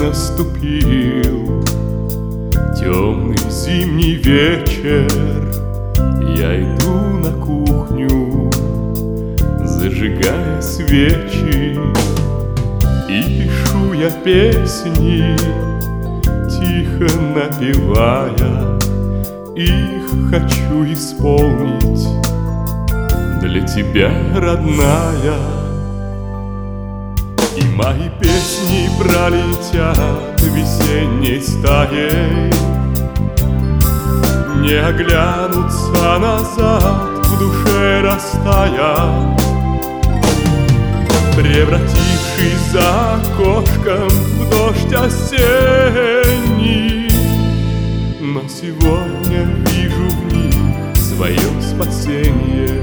наступил темный зимний вечер. Я иду на кухню, зажигая свечи, и пишу я песни, тихо напевая. Их хочу исполнить для тебя, родная. И мои песни пролетят весенней стаей, не оглянутся назад, в душе растаят, превратившись за окошком в дождь осенний. Но сегодня вижу в них свое спасение.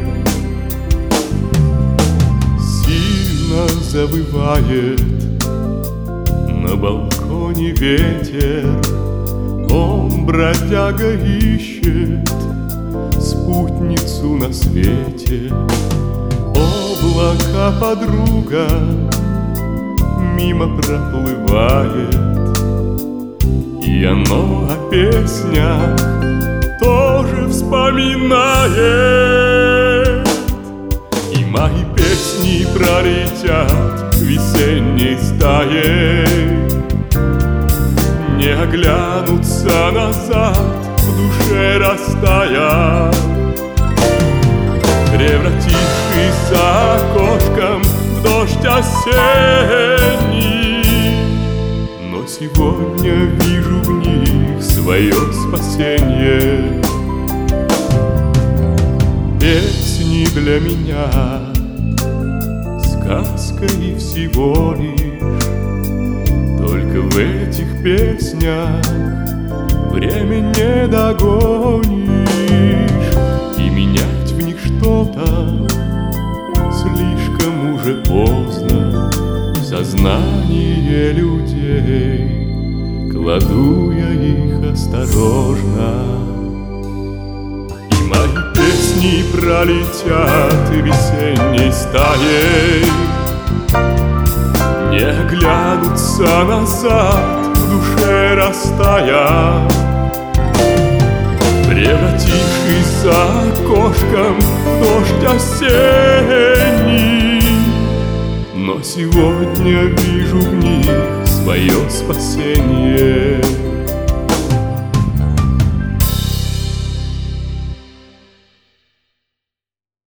Сильно завывает на балконе ветер, он, бродяга, ищет спутницу на свете. Облако, подруга, мимо проплывает, и оно о песнях тоже вспоминает. И мои песни пролетят весенней стаей, не оглянутся назад, в душе растаят, превратившись за окошком в дождь осенний. Но сегодня вижу в них свое спасение. Песни для меня сказка и всего лишь. Только в этих песнях время не догонишь, и менять в них что-то слишком уже поздно. В сознание людей кладу я их осторожно. И мои песни пролетят весенней стаей, не оглянутся назад, в душе растаят, превратившись за окошком в дождь осенний. Но сегодня вижу в них свое спасение.